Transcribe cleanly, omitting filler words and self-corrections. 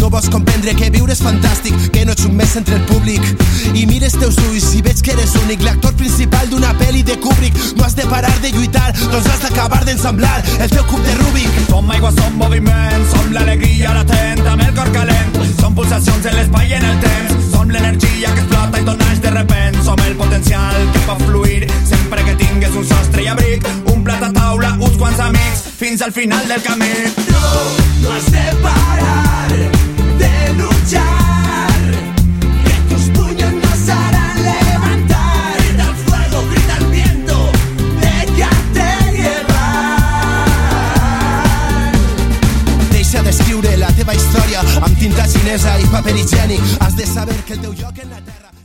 No vols comprendre que viure és fantàstic, que no ets un mes entre el públic. I mires teus ulls i veig que eres únic, l'actor principal d'una pel·li de Kubrick. No has de parar de lluitar, doncs has d'acabar d'ensamblar el teu cub de Rubik. Som aigua, som moviment, som l'alegria latent amb el cor calent. Som pulsacions en l'espai i en el temps, som l'energia que explota i tornaix de repent. Som el potencial que pot fluir sempre que tingues un sostre i abric, un plat a taula, uns quants amics, fins al final del camí. No has de parar de luchar, que tus puños nos harán levantar. Grita el fuego, grita el viento, déjate llevar. Deixa d'escriure la teva història amb tinta xinesa i paper higiènic. Has de saber que el teu lloc en la terra